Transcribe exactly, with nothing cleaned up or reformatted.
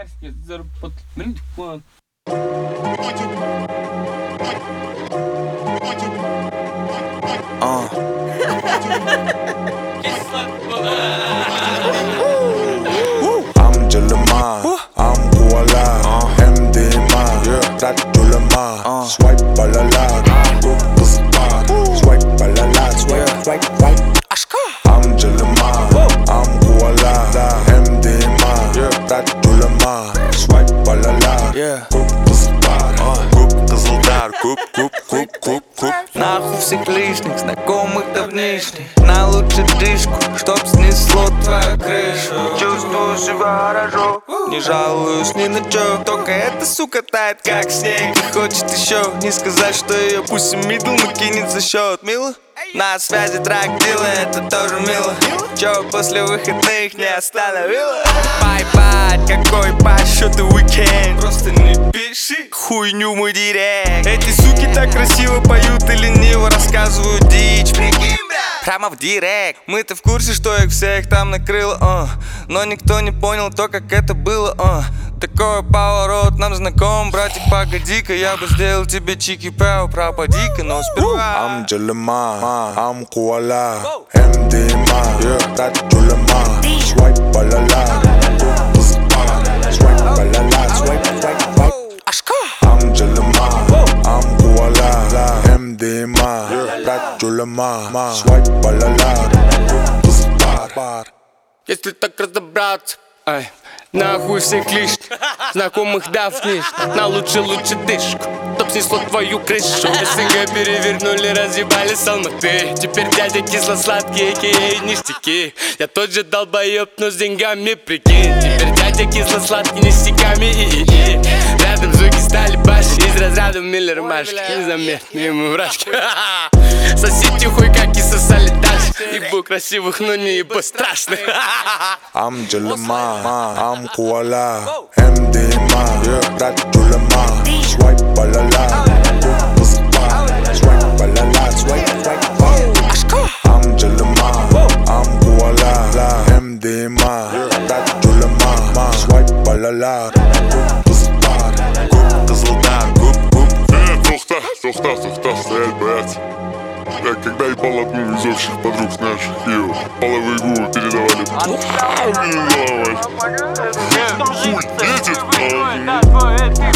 Барський зарпот. Мені такого. Uh. I'm Jalama, I'm Kuala, M D M A, Rat Julama, Swipe balala, Swipe balala, Swipe, swipe, swipe. I'm Jalama, I'm Kuala, M D M A, Rat Julama, Swipe balala, Куп Кызылдар, куп, куп, куп, куп, куп. Нахуй всех лишних, знакомых давнишних. На лучше дышку, чтоб снесло твою крышу. Чувствую себя хорошо, не жалуюсь ни на чё. Только эта сука тает как снег и хочет еще. Не сказать, что ее пусть и мидл, но кинет за счет. Мило? На связи трак дела, это тоже мило. Чё после выходных не остановило? Бай-бай, какой по счету уикенд. Просто не пиши хуйню мой директ. Эти суки так красиво поют и лениво рассказывают дичь. Прикинь, бля, прямо в директ. Мы-то в курсе, что их всех там накрыло, uh. Но никто не понял то, как это было, uh. Такой поворот нам знаком, братик, погоди-ка. Я бы сделал тебе чики-пау, пропади-ка, но сперва. I'm Jalama, I'm Kuala, M D M A, Rat Julama, Swipe balala, Swipe balala, Swipe, swipe, swipe. I'm Jalama, I'm Kuala, M D M A, Rat Julama, Swipe balala. Если так разобраться, ай, нахуй всех лишних, знакомых давнишних. На лучше-лучше дышку, чтоб снесло твою крышу. СНГ перевернули, разъебали с Алматы. Теперь дядя кисло-сладкий, а.к.а. ништяки. Я тот же долбоеб, но с деньгами, прикинь. Теперь дядя кисло-сладкий, ништяками, и-и-и. Рядом звуки стали башни, из разряда Миллер Машки. Незаметные мы вражки. Соседи хуй как и сосали дальше. Ебу красивых, но не ебу страшных. I'm Jalama, I'm Kuala, M D M A, Rat Julama, Swipe balala, Swipe balala, Swipe, swipe, swipe. I'm Jalama, I'm Kuala, M D M A, Rat Julama, Swipe balala. Куп Кызылдар, куп, куп. Э, тухта, тухта, тухта, стоять, блядь. Я когда ебал одну из общих подруг, знаешь, ее половые губы передавали. Передавали. Хуй едет, а